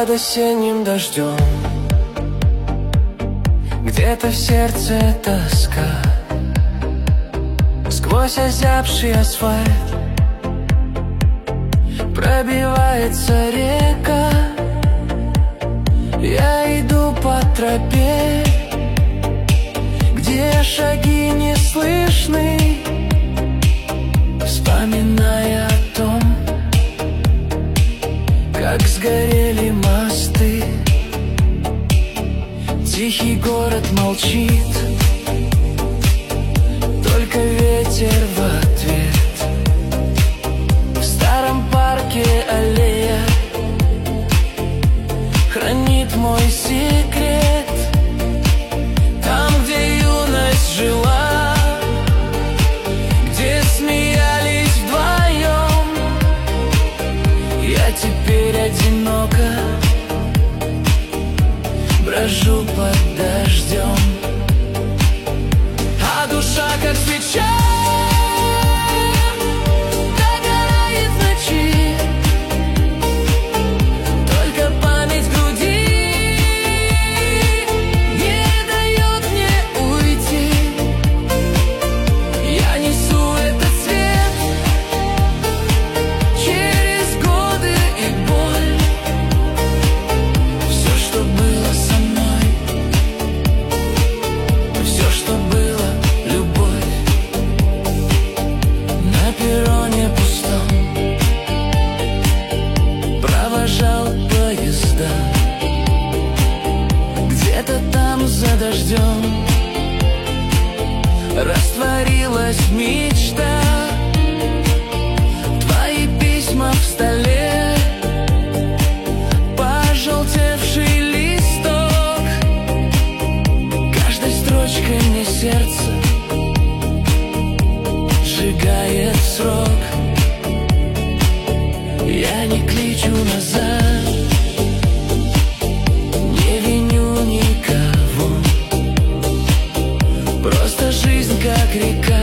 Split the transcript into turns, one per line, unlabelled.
под осенним дождем. Где-то в сердце тоска, сквозь озябший асфальт пробивается река. Я иду по тропе, где шаги не слышны, вспоминая о том, как сгорели мосты. Тихий город молчит, только ветер в ответ. В старом парке аллея хранит мой секрет. Там, где юность жила, где смеялись вдвоем, я теперь одиноко брожу под дождем, а душа, как свеча, догорает в ночи. Только память в груди не дает мне уйти. Я несу этот свет через годы и боль. Все, что было со мной, все, что было любовь. На перроне пустом провожал поезда. Где-то там за дождем растворилась мечта. Твои письма в столе, пожелтевший листок. Каждой строчкой мне сердце сжигает срок. Я не кличу назад, не виню никого. Просто жизнь как река,